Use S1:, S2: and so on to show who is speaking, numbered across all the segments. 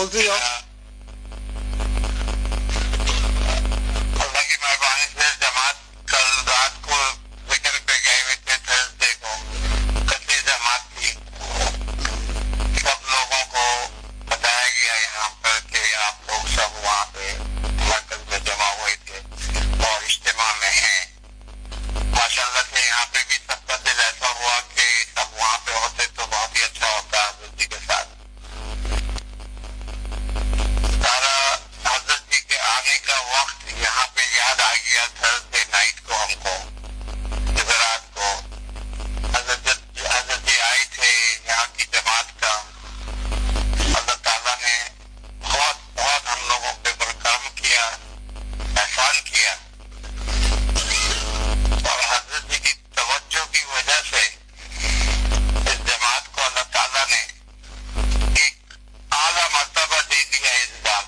S1: بولتے جاؤ.
S2: اللہ کی مہربانی سے جماعت کل رات کو ذکر پہ گئے ہوئے تھے. تھرسڈے کو کثیر جماعت تھی. سب لوگوں کو بتایا گیا یہاں پر کہ آپ لوگ سب وہاں پہ مرکز میں جمع ہوئے تھے اور اجتماع میں ہیں. ماشاء اللہ سے یہاں پہ بھی سب کا دل ایسا ہوا کہ سب وہاں پہ ہوتے تو بہت ہی اچھا ہوتا حضرت جی کے ساتھ. سارا حضرت جی کے آنے کا وقت یہاں پہ یاد آ گیا. تھرسڈے نائٹ کو ہم کو رات کو حضرت جی آئے تھے یہاں کی جماعت کا. اللہ تعالیٰ نے بہت بہت ہم لوگوں پہ برکرم کیا, احسان کیا. اور حضرت جی کی توجہ کی وجہ سے اس جماعت کو اللہ تعالیٰ نے ایک اعلیٰ مرتبہ دے دیا. اس بات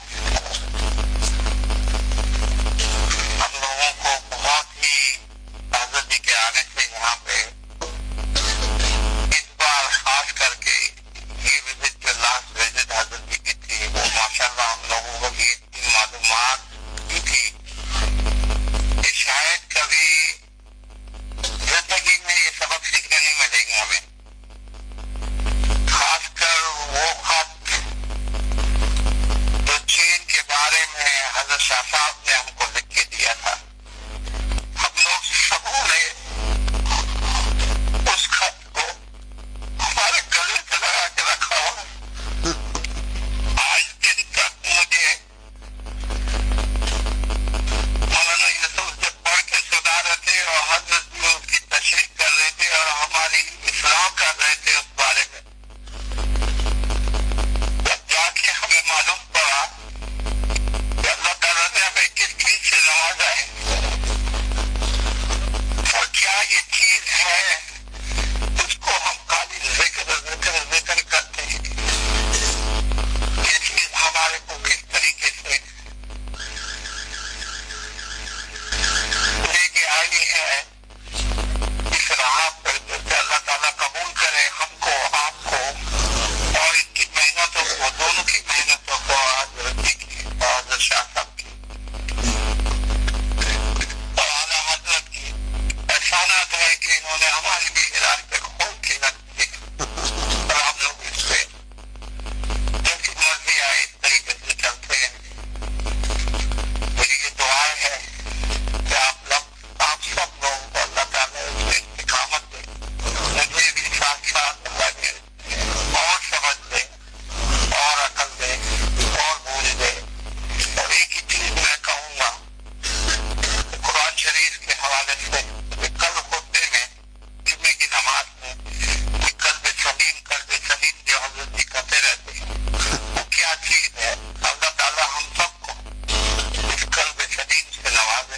S2: ہم لوگوں کو بہت ہی حضرت جی کے آنے سے یہاں پہ اس بار خاص کر کے یہ وزٹ جو لاسٹ وزٹ حضرت جی کی تھی وہ ماشاء اللہ ہم لوگوں کو یہ معلومات کی تھی کہ شاید کبھی زندگی میں یہ سبق سیکھنے نہیں ملے گا ہمیں. خاص کر وہ خط جو چین کے بارے میں حضرت شاہ صاحب نے ہم کو لکھ کے دیا تھا. ہم لوگ سبوں نے اس خط کو ہمارے گلے سے لگا کے رکھا ہوا. آج دن تک مجھے مولانا یوسف جب پڑھ کے سنا رہے تھے اور حضرت جی اس کی تشریح کر رہے تھے اور ہماری اصلاح کر رہے تھے اس بارے میں, جب جا کے ہمیں معلوم پڑا کہ اللہ تعالیٰ نے ہمیں کس چیز سے نوازا ہے اور کیا یہ چیز ہے اس کو ہم خالی ذکر کرتے ہیں. یہ چیز ہمارے کو کس طریقے سے لے کے آئی ہے اس راہ پر جسے اللہ تعالیٰ قبول کرے ہم کو, آپ کو اور ان کی محنتوں کو, دونوں کی محنتوں کو, حضرت جی کی اور حضرت شاہ صاحب کی اور اعلیٰ حضرت کی احسانات ہے کہ انہوں نے ہماری بھی راستے کھول کے رکھ دیے اور ہم لوگ اس پہ جیسی مرضی آئے اس طریقے سے چلتے ہیں. میری یہ دعا ہے کہ آپ سب لوگوں کو اللہ تعالیٰ اس میں استقامت دے, مجھے بھی ساتھ ساتھ اللہ کے اور سمجھ دے اور عقل دے اور بوجھ دے. اور ایک ہی چیز میں کہوں گا قرآن شریف کے حوالے سے کل خطبے میں جمعے کی نماز میں کہ قلب سلیم جو حضرت جی کہتے رہتے ہیں وہ کیا چیز ہے. اللہ تعالیٰ ہم سب کو اس قلب سلیم سے نوازے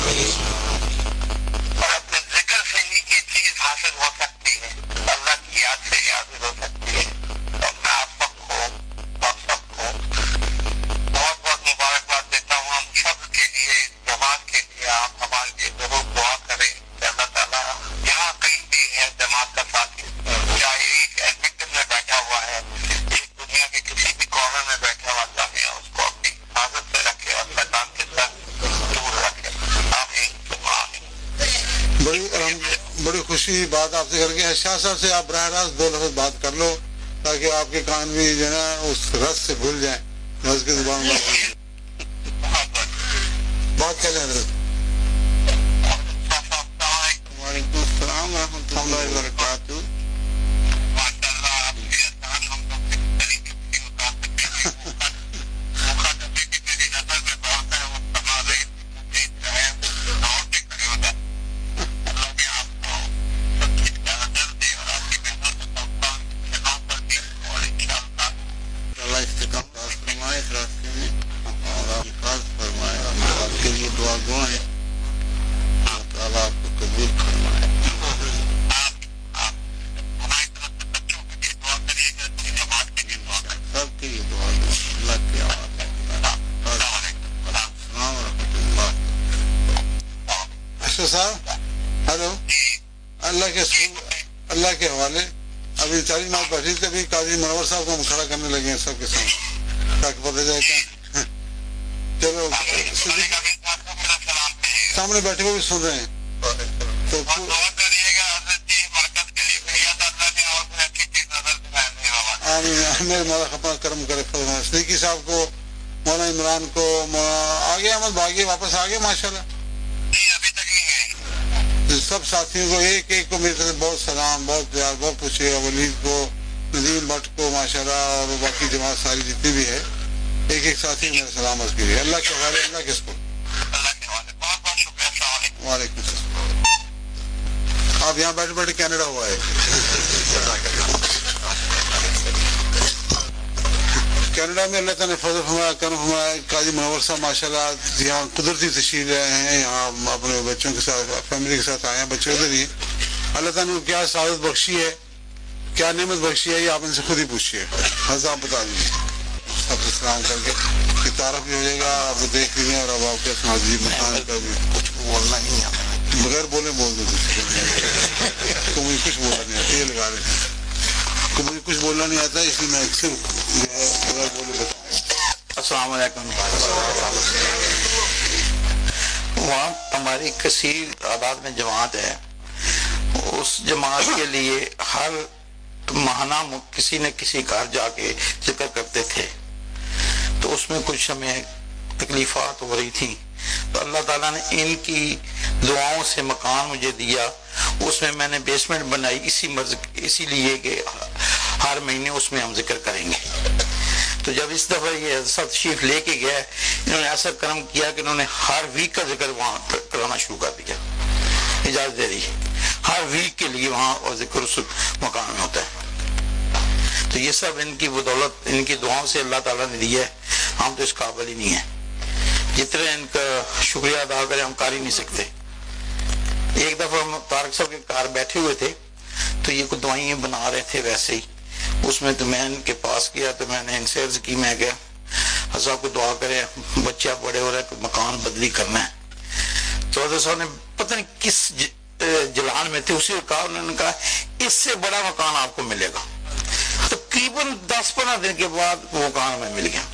S2: اور اپنے ذکر سے ہی یہ چیز حاصل ہو سکتی ہے, اللہ کی یاد سے ہی حاصل ہو سکتی ہے. اور میں آپ سب کو بہت بہت مبارکباد دیتا ہوں. ہم سب کے لیے, جماعت کے لیے آپ ہمارے لیے ضرور دعا کریں کہ اللہ تعالیٰ جہاں کہیں بھی ہے جماعت کا ساتھی, چاہے ایک ایڈمنٹن میں بیٹھا ہوا ہے, ایک دنیا کے کسی بھی کارنر میں بیٹھا ہوا, چاہے اس کو اپنی حفاظت سے رکھے اور شیطان کے ساتھ دور رکھے. آمین ثم آمین.
S1: بڑی خوشی بات آپ سے کر کے. شاہ صاحب سے آپ براہ راست 2 لفظ بات کر لو تاکہ آپ کے کان بھی جو ہے نا اس رس سے بھول جائیں, رس کی زبان میں بات کر لیں. حضرت
S3: وعلیکم السلام ورحمۃ اللہ وبرکاتہ.
S2: ماشاء اللہ آپ کے احسان ہم لوگ کس طریقے سے اتار سکتے ہیں. مخاطبے کی میری نظر میں بہت ہے وہ سما رہے مجھے چاہے اور کے کھڑے ہو جائے. اللہ نے آپ کو سب چیز کا اجر دے اور آپ کی محنت کو سلام پر دے اور انشاءاللہ
S3: اللہ استقامت فرمائے اس راستے میں اور آپ حفاظ فرمائے. آپ کے لیے دعا گو ہے, اللہ تعالیٰ آپ کو قبول فرمائے.
S2: ہماری طرف سے بچوں کے لیے دعا کریے گا, جماعت کے لیے دعا کریے.
S3: سب کے لیے دعا دو. اللہ کے آواز السلام ورحمۃ اللہ.
S1: اشرف صاحب ہلو. اللہ کے حوالے ابھی تعلیمات بیٹھی تھی, ابھی قاضی منور صاحب کو ہم کھڑا کرنے لگے ہیں سب کے سامنے. تاکہ پتہ چلے کیا. چلو سامنے بیٹھے ہوئے بھی سن رہے ہیں تو میرے مولا خپا کرم کرے. صدیقی صاحب کو، مولانا عمران کو، آگے احمد بھاگیے واپس آگے ماشاء اللہ. سب ساتھیوں کو ایک ایک کو میری طرف بہت سلام، بہت پیار، بہت خوشی ہے. ولید کو، ندیم بٹ کو ماشاء اللہ، اور باقی جماعت ساری جتنی بھی ہے، ایک ایک ساتھی میرا سلام عرض کیجیے. اللہ کے حوالے، اللہ کے سپرد. وعلیکم السلام. آپ یہاں بیٹھے بیٹھے کینیڈا ہوا ہے. کینیڈا میں اللہ تعالیٰ نے فضل فرمایا، کرم فرمایا. قاضی منور صاحب ماشاء اللہ یہاں قدرتی تشریف لائے ہیں، یہاں اپنے بچوں کے ساتھ، فیملی کے ساتھ آئے ہیں. بچے ادھر ہی. اللہ تعالیٰ نے کیا سعادت بخشی ہے، کیا نعمت بخشی ہے، یہ آپ ان سے خود ہی پوچھیے. حضرت آپ بتا دیجیے. سب سے سلام کر کے کی تعارف بھی ہو جائے گا، آپ دیکھ لیجیے. اور اب آپ کے سماج جی مکان کا بھی کچھ بولنا ہی نہیں، بغیر بولے بول دو. تو مجھے کچھ بولنا نہیں آتا، یہ لگا رہے ہیں کہ مجھے کچھ بولنا نہیں آتا، اس لیے میں صرف بغیر بولے بتاؤں.
S4: السلام علیکم. وہاں ہماری کثیر تعداد میں جماعت ہے. اس جماعت کے لیے ہر ماہانہ کسی نہ کسی گھر جا کے ذکر کرتے تھے. تو اس میں کچھ ہمیں تکلیفات ہو رہی تھی، تو اللہ تعالیٰ نے ان کی دعاؤں سے مکان مجھے دیا. اس میں میں نے بیسمنٹ بنائی اسی لیے کہ ہر مہینے اس میں ہم ذکر کریں گے. تو جب اس دفعہ یہ حضرت تشریف لے کے گیا، انہوں نے ایسا کرم کیا کہ انہوں نے ہر ویک کا ذکر وہاں کرانا شروع کر دیا. اجازت دے رہی ہر ویک کے لیے وہاں اور ذکر اس مکان میں ہوتا ہے. تو یہ سب ان کی بدولت، ان کی دعاؤں سے اللہ تعالیٰ نے دیا ہے. ہم تو اس قابل ہی نہیں ہیں. جتنے ان کا شکریہ ادا کریں ہم کر ہی نہیں سکتے. ایک دفعہ ہم طارق صاحب کے کار بیٹھے ہوئے تھے، تو یہ کچھ دعائیں بنا رہے تھے ویسے ہی. اس میں تو میں ان کے پاس گیا، تو میں نے ان سے عرض کی، میں گیا حضرت کو دعا کرے، بچہ بڑے ہو رہے ہیں، مکان بدلی کرنا ہے. تو حضرت صاحب نے پتہ نہیں کس جلان میں تھے، اسی کہا، انہوں نے کہا اس سے بڑا مکان آپ کو ملے گا. تقریباً 10-15 دن کے بعد وہ مکان میں مل گیا.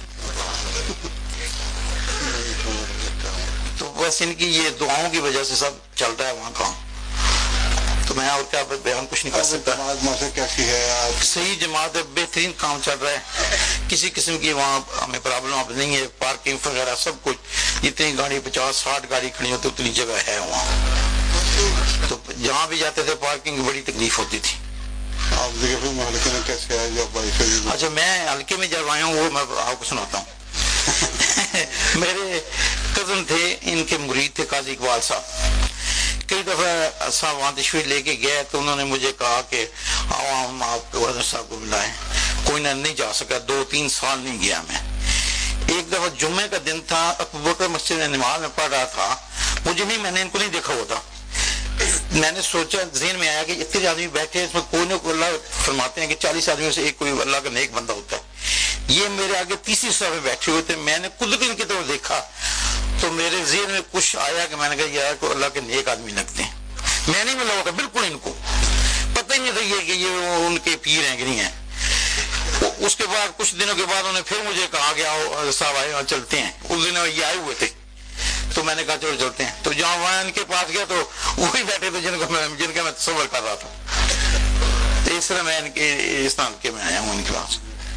S4: تو بس ان کی یہ دعاؤں کی وجہ سے سب چل رہا ہے وہاں کام. تو میں اور کیا بیان کچھ نہیں کر سکتا.
S1: کیسی ہے؟
S4: صحیح جماعت ہے، بہترین کام چل رہا ہے. کسی قسم کی وہاں ہمیں پرابلم اب نہیں ہے. پارکنگ وغیرہ سب کچھ، جتنی گاڑی 50-60 گاڑی کھڑی ہوتی اتنی جگہ ہے وہاں. تو جہاں بھی جاتے تھے پارکنگ کی بڑی تکلیف ہوتی تھی.
S1: آپ ہلکے میں کیسے آئے جب؟
S4: اچھا، میں ہلکے میں جب آیا ہوں وہ میں آپ کو سناتا ہوں. میرے کزن تھے، ان کے مرید تھے قاضی اقبال صاحب. کئی دفعہ صاحب وہاں تشریف لے کے گئے تو انہوں نے مجھے کہا کہ آؤ ہم آپ کے وزیر صاحب کو ملائیں. کوئی نہ نہیں جا سکا، 2-3 سال نہیں گیا میں. ایک دفعہ جمعے کا دن تھا، ابوبکر مسجد میں نماز میں پڑھ رہا تھا. مجھے نہیں، میں نے ان کو نہیں دیکھا ہوتا. میں نے سوچا، ذہن میں آیا کہ اتنے آدمی بیٹھے ہیں، اس میں کوئی نہ کوئی، اللہ فرماتے ہیں کہ 40 آدمیوں سے ایک کوئی اللہ کا نیک بندہ ہوتا ہے. یہ میرے آگے تیسری صف میں بیٹھے ہوئے تھے. میں نے قدرتی ان کی طرف دیکھا تو میرے ذہن میں کچھ آیا کہ میں نے کہا یار کو اللہ کے نیک آدمی لگتے ہیں. میں نہیں ملا ہوگا بالکل، ان کو پتہ ہی نہیں تھا کہ یہ ان کے پیر ہیں کہ نہیں ہیں. اس کے بعد کچھ دنوں کے بعد انہوں نے پھر مجھے کہا کہ آؤ صاحب آئے اور چلتے ہیں. اس دن یہ آئے ہوئے تھے تو میں نے کہا چلو چلتے ہیں. تو جہاں وہاں ان کے پاس گیا تو وہی بیٹھے تھے جن کا میں تصور کر رہا تھا. تو اس طرح میں ان کے اس طرح کے میں آیا ہوں ان کے پاس.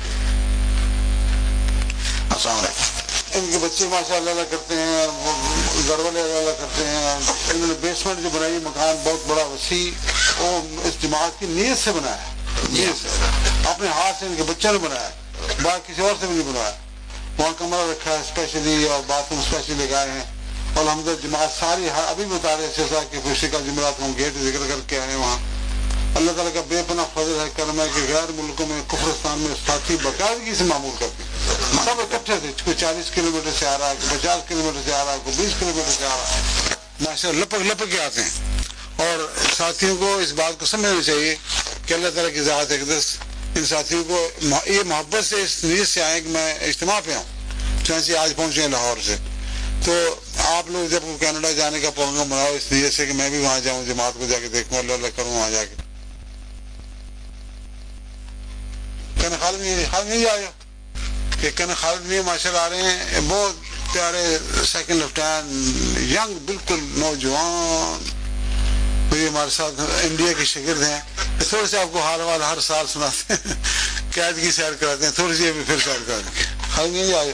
S4: السلام علیکم.
S1: ان کے بچے ماشاء اللہ کرتے ہیں، گھر والے اللہ کرتے ہیں. انہوں نے بیسمنٹ جو بنائی، مکان بہت بڑا وسیع، وہ اس جماعت کی نیت سے بنایا ہے. نیت سے اپنے ہاتھ سے ان کے بچوں نے بنایا ہے، باہر کسی اور سے بھی نہیں بنایا. وہاں کمرہ رکھا ہے اسپیشلی، اور باتھ روم اسپیشلی لگائے ہیں. اور الحمدللہ جماعت ساری ابھی بھی بتا رہے تھے کہ خوشی کا جمعرات ہم گیٹ ذکر کر کے آئے وہاں. اللہ تعالیٰ کا بے پناہ فضل ہے، کرم ہے کہ غیر ملکوں میں کفرستان میں ساتھی باقاعدگی سے معمول کرتے ہیں. سب اکٹھے تھے، کوئی 40 کلومیٹر سے آ رہا ہے، کوئی 50 کلومیٹر سے آ رہا ہے، کوئی 20 کلومیٹر سے آ رہا ہے. ماشاء اللہ لپک کے آتے ہیں. اور ساتھیوں کو اس بات کو سمجھنا چاہیے کہ اللہ تعالیٰ کی ذات اقدس ان ساتھیوں کو یہ محبت سے اس نیت سے آئے کہ میں اجتماع پہ ہوں. چنانچہ آج پہنچے ہیں لاہور سے. تو آپ لوگ جب کینیڈا جانے کا پروگرام بناؤ اس نیت سے کہ میں بھی وہاں جاؤں، جماعت کو جا کے دیکھوں، اللہ اللہ کروں وہاں جا کے. خالد نہیں آیا. کہ کن خالد میاں ماشاء اللہ آ رہے ہیں، بہت پیارے سیکنڈ لیفٹیننٹ، ینگ بالکل نوجوان، یہ ہمارے ساتھ انڈیا کے شاگرد ہیں. تھوڑے سے آپ کو حال وال ہر سال سناتے ہیں، قید کی سیر کراتے ہیں، تھوڑی سی ابھی پھر سیر کرا دیں. خالد میاں جی آئے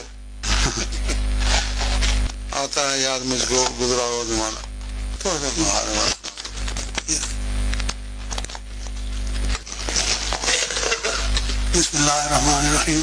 S1: آتا ہے یاد مجھ کو گزرا ہوا زمانہ. تھوڑا سا حال وال. بسم اللہ الرحمن الرحیم.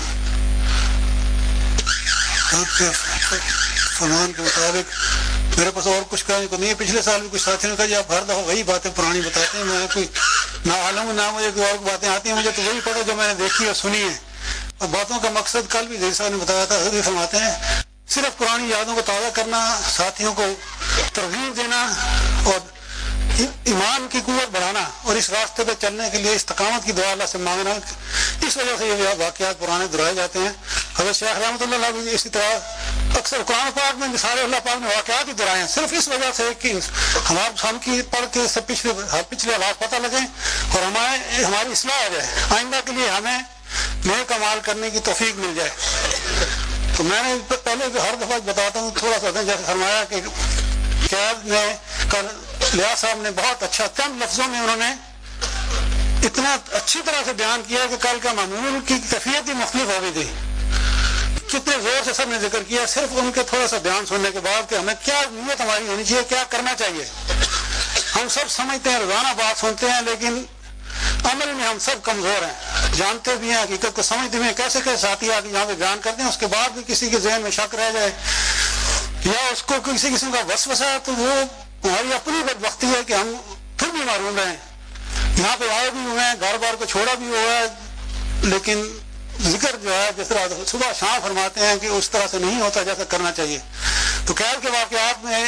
S1: فرمان کے مطابق میرے پاس اور کچھ کہنے کو نہیں ہے. پچھلے سال بھی کچھ ساتھیوں نے کہا جی آپ ہر دفعہ وہی باتیں پرانی بتاتے ہیں، میں کوئی نہ عالم نہ مجھے کوئی اور باتیں آتی ہیں، مجھے تو وہی پتہ جو میں نے دیکھی اور سنی ہے. اور باتوں کا مقصد کل بھی جیسا نے بتایا تھا، حضرت فرماتے ہیں صرف پرانی یادوں کو تازہ کرنا، ساتھیوں کو ترغیب دینا اور ایمان کی قوت بڑھانا اور اس راستے پہ چلنے کے لیے استقامت کی دعا اللہ سے مانگنا. اس وجہ سے یہ واقعات پرانے دہرائے جاتے ہیں. حضرت شیخ رحمۃ اللہ علیہ بھی اسی طرح اکثر قرآن پاک میں مثال اللہ پاک نے واقعات ہی دہرائے ہیں، صرف اس وجہ سے کہ ہم کی پڑھ کے سب پچھلے حالات پتہ لگیں اور ہماری اصلاح ہو جائے، آئندہ کے لیے ہمیں نیک اعمال کرنے کی توفیق مل جائے. تو میں نے پہلے ہر دفعہ بتاتا ہوں تھوڑا سا، جیسے فرمایا کہ قید میں کل لیا صاحب نے بہت اچھا چند لفظوں میں انہوں نے اتنا اچھی طرح سے بیان کیا کہ کل کا معمول کی کیفیت ہی مختلف ہو گئی تھی. کتنے زور سے سب نے ذکر کیا صرف ان کے تھوڑا سا بیان سننے کے بعد کہ ہمیں کیا نیت ہماری ہونی چاہیے، کیا کرنا چاہیے. ہم سب سمجھتے ہیں، روزانہ بات سنتے ہیں، لیکن عمل میں ہم سب کمزور ہیں. جانتے بھی ہیں حقیقت کو، سمجھتے بھی ہیں. کیسے کیسے ساتھی آ کے یہاں پہ بیان کرتے ہیں، اس کے بعد بھی کسی کے ذہن میں شک رہ جائے یا اس کو کسی قسم کا وسوسہ ہے، تو وہ ہماری اپنی بدبختی ہے کہ ہم پھر بھی معروم رہے. یہاں پہ آئے بھی ہوئے ہیں، گھر بار کو چھوڑا بھی ہوا ہے، لیکن ذکر جو ہے جس طرح صبح شام فرماتے ہیں کہ اس طرح سے نہیں ہوتا جیسا کرنا چاہیے. تو قید کے واقعات میں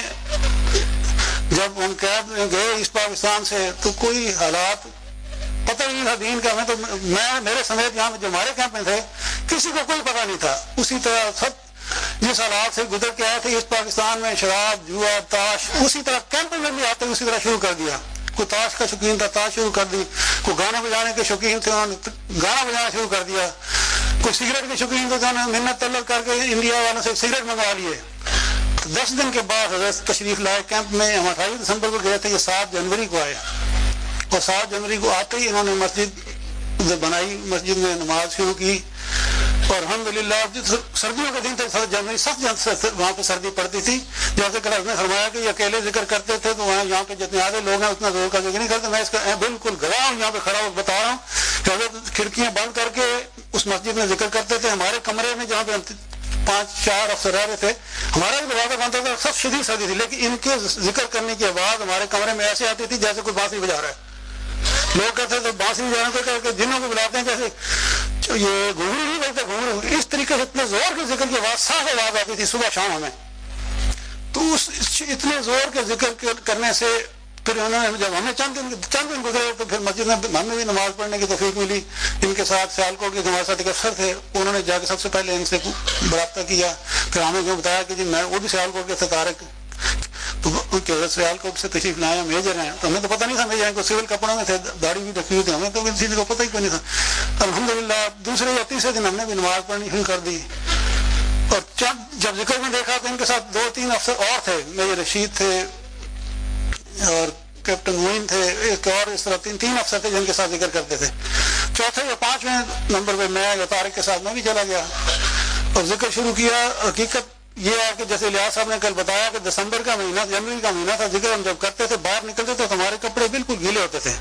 S1: جب ہم قید میں گئے اس پاکستان سے تو کوئی حالات پتہ ہی نہیں تھا دین کا. ہمیں تو میرے سمیت یہاں جو ہمارے کیمپ میں تھے کسی کو کوئی پتہ نہیں تھا. اسی طرح سب جس حالات سے گزر کے آئے تھے اس پاکستان میں، شراب، جوا، تاش، اسی طرح کیمپ میں بھی آتے اسی طرح شروع کر دیا. کوئی تاش کا شوقین تھا، تاش شروع کر دی. کوئی گانے بجانے کے شوقین تھے، انہوں نے گانا بجانا شروع کر دیا. کوئی سگریٹ کے شوقین تھے، انہوں نے منت طلب کر کے انڈیا والوں سے سگریٹ منگوا لیے. 10 دن کے بعد حضرت تشریف لائے کیمپ میں. ہم 28 دسمبر کو گئے تھے، یہ 7 جنوری کو آئے اور 7 جنوری کو آتے ہی انہوں نے مسجد بنائی، مسجد میں نماز شروع کی. اور الحمدللہ سردیوں کے دن تک 7 جنوری سخت وہاں پہ سردی پڑتی تھی. جیسے کہ نے فرمایا کہ یہ اکیلے ذکر کرتے تھے تو وہاں یہاں پہ جتنے آدھے لوگ ہیں اتنا زور کا ذکر نہیں کرتے. میں اس کا بالکل گواہ ہوں، یہاں پہ کھڑا ہو بتا رہا ہوں کہ حضرت کھڑکیاں بند کر کے اس مسجد میں ذکر کرتے تھے. ہمارے کمرے میں جہاں پہ 5-4 افسر رہ رہے تھے، ہمارا بھی دروازہ بند تھا، سب شدید سردی تھی، لیکن ان کے ذکر کرنے کی آواز ہمارے کمرے میں ایسے آتی تھی جیسے کوئی بانسری بجا رہا ہے. لوگ کہتے تھے بانسری بجانے کو کہہ کے جنوں کو بلاتے ہیں جیسے یہ گھنگرو نہیں بولتے، گھنگرو. اس طریقے سے اتنے زور کے ذکر کی آواز، صاف آواز آتی تھی صبح شام ہمیں. تو اس اتنے زور کے ذکر کرنے سے پھر انہوں نے جب ہمیں چند دن گزرے تو پھر مسجد میں ہمیں بھی نماز پڑھنے کی توفیق ملی. ان کے ساتھ سیالکوٹ کے ہمارے ساتھ ایک افسر تھے، انہوں نے جا کے سب سے پہلے ان سے رابطہ کیا. پھر ہمیں جو بتایا کہ جی میں وہ بھی سیالکوٹ کے تھے، طارق، تو سیالکوٹ سے تشریف لائے ہیں، میجر ہیں. تو ہمیں تو پتہ نہیں تھا میجر ہیں، کو سول کپڑوں میں تھے، داڑھی بھی رکھی ہوئی تھی، ہمیں تو کسی کو پتہ ہی کوئی نہیں تھا. الحمدللہ دوسرے یا تیسرے دن ہم نے بھی نماز پڑھنی شروع کر دی. اور جب ذکر میں دیکھا تو ان کے ساتھ 2-3 افسر اور تھے، میجر رشید تھے اور کیپٹن موین تھے، ایک اور اس طرح 3 افسر تھے جن کے ساتھ ذکر کرتے تھے. چوتھے یا 5ویں نمبر پہ میں یا طارق کے ساتھ میں بھی چلا گیا اور ذکر شروع کیا. حقیقت یہ ہے کہ جیسے لیاس صاحب نے کل بتایا کہ دسمبر کا مہینہ، جنوری کا مہینہ تھا، ذکر ہم جب کرتے تھے باہر نکلتے تھے تو ہمارے کپڑے بالکل گیلے ہوتے تھے،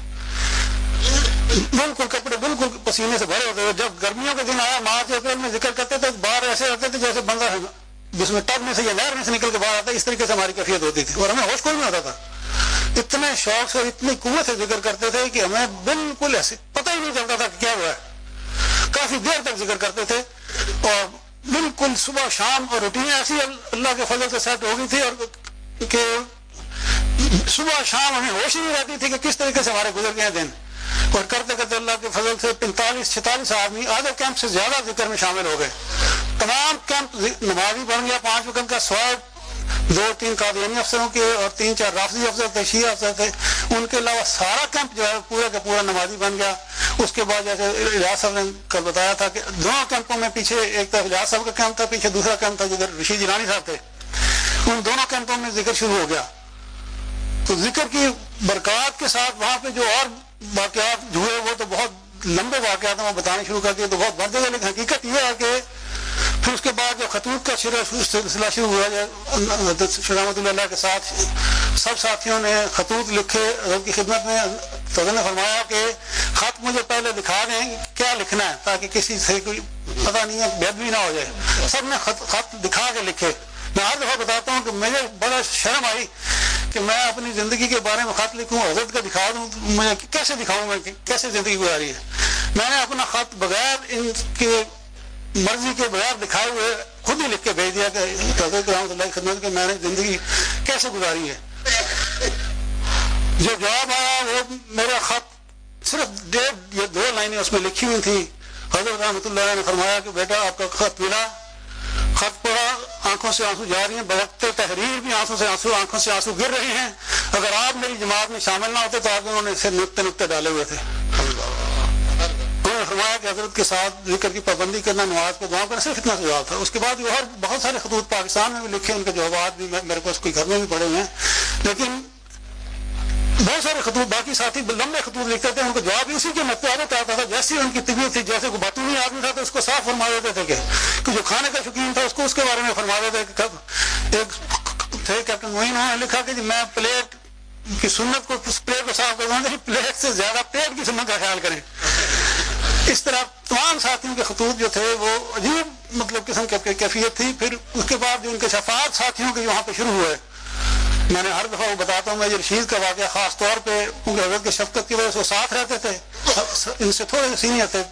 S1: بالکل کپڑے بالکل پسینے سے بھرے ہوتے تھے. جب گرمیوں کے دن آیا مارچ اپریل میں ذکر کرتے تھے باہر ایسے ہوتے تھے جیسے بندہ جس میں ٹب میں سے یا نہر میں سے نکل کے باہر آتا ہے. اس طریقے سے ہماری کیفیت ہوتی تھی اور ہمیں ہوش کوئی نہیں ہوتا تھا. اتنے شوق سے اور اتنی قوت سے ذکر کرتے تھے کہ ہمیں بالکل ایسے پتہ ہی نہیں چلتا تھا کہ کیا ہوا ہے. کافی دیر تک ذکر کرتے تھے اور بالکل صبح شام اور روٹین ایسی اللہ کے فضل سے سیٹ ہو گئی تھی اور کہ صبح شام ہمیں ہوش ہی نہیں رہتی تھی کہ کس طریقے سے ہمارے گزر گئے دن. اور کرتے کرتے اللہ کے فضل سے 45-46 آدمی آدھے کیمپ سے زیادہ ذکر میں شامل ہو گئے. تمام کیمپ نمازی بن گیا، 5 وقت کا سواب. 2-3 قادیانی افسروں کے اور 3-4 رافضی افسر تھے، شیعہ افسر تھے. ان کے علاوہ سارا کیمپ جو ہے پورا کا پورا نمازی بن گیا.
S5: اس کے بعد جیسے اجاز صاحب نے کل بتایا تھا کہ دونوں کیمپوں میں پیچھے ایک طرف اجاز صاحب کا کیمپ تھا, پیچھے دوسرا کیمپ تھا جدھر رشید جیلانی صاحب تھے. ان دونوں کیمپوں میں ذکر شروع ہو گیا. تو ذکر کی برکات کے ساتھ وہاں پہ جو اور واقعات ہوئے وہ تو بہت لمبے واقعات ہیں, وہ بتانے شروع کر دیے تو بہت بڑھ جائے گا. لیکن حقیقت یہ ہے کہ پھر اس کے بعد جو خطوط کا سلسلہ شروع ہوا ہے حضرت رحمۃ اللہ کے ساتھ سب ساتھیوں نے خطوط لکھے حضرت کی خدمت میں. تو حضرت نے فرمایا کہ خط مجھے پہلے لکھا دیں کیا لکھنا ہے تاکہ کسی سے کوئی پتہ نہیں ہے بے ادبی نہ ہو جائے. سب نے خط دکھا کے لکھے. میں ہر دفعہ بتاتا ہوں کہ مجھے بڑا شرم آئی کہ میں اپنی زندگی کے بارے میں خط لکھوں, حضرت کا دکھا دوں, مجھے کیسے دکھاؤں میں کیسے زندگی گزاری ہے. میں نے اپنا خط بغیر ان کے مرضی کے بغیر دکھائے ہوئے خود ہی لکھ کے بھیج دیا کہ حضرت رحمۃ اللہ کی خدمت کے میں نے زندگی کیسے گزاری ہے. جو جواب آیا وہ میرا خط صرف 1.5 یا 2 لائنیں اس میں لکھی ہوئی تھی. حضرت رحمۃ اللہ نے فرمایا کہ بیٹا آپ کا خط ملا, خط پڑا, آنکھوں سے آنسو جا رہی ہیں, بوقت تحریر بھی آنکھوں سے آنسو گر رہے ہیں. اگر آپ میری جماعت میں شامل نہ ہوتے تو آگے انہوں نے اسے نقطے ڈالے ہوئے تھے. انہوں نے فرمایا کہ حضرت کے ساتھ ذکر کی پابندی کرنا, نماز کو دعا کرنا, صرف اتنا جواب تھا. اس کے بعد اور بہت سارے خطوط پاکستان میں بھی لکھے, ان کے جوابات بھی میرے پاس کوئی گھر میں بھی پڑے ہوئے ہیں. لیکن بہت سارے خطوط باقی ساتھی لمبے خطوط لکھتے تھے, ان کو جواب بھی اسی کے مطابق آتا تھا. جیسی ان کی طبیعت تھی, جیسے کوئی باتونی آدمی تھا تو اس کو صاف فرما دیتے تھے کہ جو کھانے کا شوقین تھا اس کو اس کے بارے میں فرما دیتے تھے. ایک تھے کیپٹن معین, انہوں نے لکھا کہ میں پلیٹ کی سنت کو پلیٹ کو صاف کر دوں گا, پلیٹ سے زیادہ پیٹ کی سنت کا خیال کریں. اس طرح تمام ساتھیوں کے خطوط جو تھے وہ عجیب مطلب قسم کی کیفیت تھی. پھر اس کے بعد جو ان کے شفاعت ساتھیوں کے وہاں پہ شروع ہوئے, میں نے ہر دفعہ وہ بتاتا ہوں, میں رشید کا واقعہ خاص طور پہ ان کے حضرت کی شفقت کی وجہ سے وہ ساتھ رہتے تھے, ان سے تھوڑے سینئر تھے,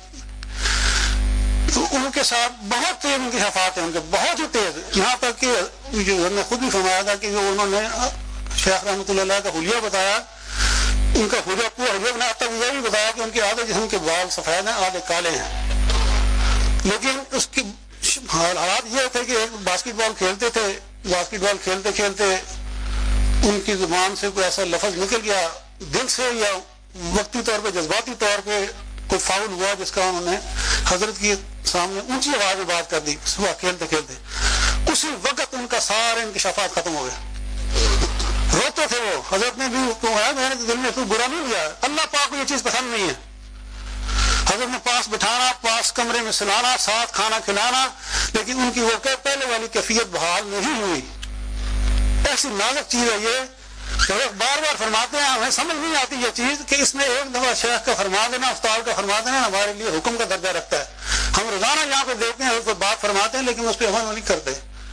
S5: تو ان کے ساتھ بہت تیز ان کی شفاعت ہے, ان کے بہت ہی تیز. یہاں تک کہ جو ہم نے خود بھی فرمایا تھا کہ جو انہوں نے شیخ رحمۃ اللہ کا حلیہ بتایا, ان کا حلیہ پورا حلیہ بنا, تب یہ بھی بتایا کہ ان کے آدھے جسم کے بال سفید ہیں, آدھے کالے ہیں. لیکن اس کی حالات یہ تھے کہ باسکٹ بال کھیلتے تھے, باسکٹ بال کھیلتے کھیلتے ان کی زبان سے کوئی ایسا لفظ نکل گیا دل سے یا وقتی طور پہ جذباتی طور پہ کوئی فاؤل ہوا جس کا انہوں نے حضرت کی سامنے اونچی آواز میں بات کر دی صبح کھیلتے کھیلتے. اسی وقت ان کا سارے انکشافات ختم ہو گئے. روتے تھے وہ. حضرت نے بھی کہا میں نے دل میں کوئی برا نہیں لیا, اللہ پاک کو یہ چیز پسند نہیں ہے. حضرت نے پاس بٹھانا, پاس کمرے میں سلانا, ساتھ کھانا کھلانا, لیکن ان کی وہ پہلے والی کیفیت بحال نہیں ہوئی. ایسی نازک چیز ہے یہ, بار بار فرماتے ہیں, ہمیں سمجھ نہیں آتی یہ چیز کہ اس میں ایک دفعہ شیخ کا فرما دینا, استاد کا فرما دینا ہمارے لیے حکم کا درجہ رکھتا ہے. ہم روزانہ یہاں پہ دیکھتے ہیں کوئی بات فرماتے ہیں لیکن اس پہ عمل نہیں کرتے.